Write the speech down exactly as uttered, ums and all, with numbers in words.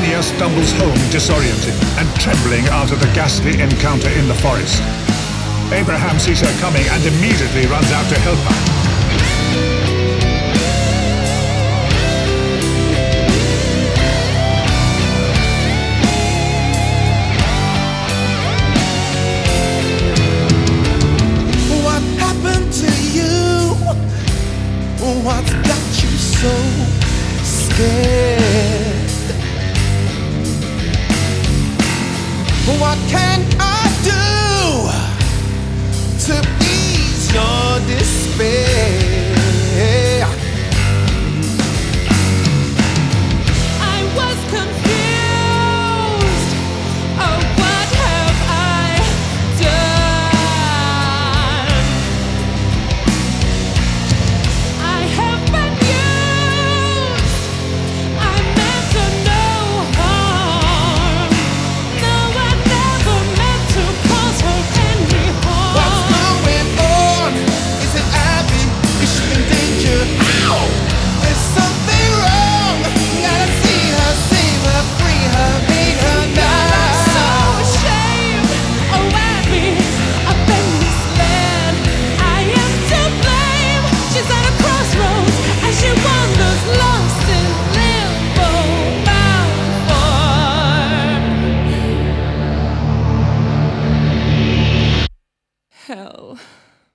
Lavinia stumbles home disoriented and trembling after the ghastly encounter in the forest. Abraham sees her coming and immediately runs out to help her.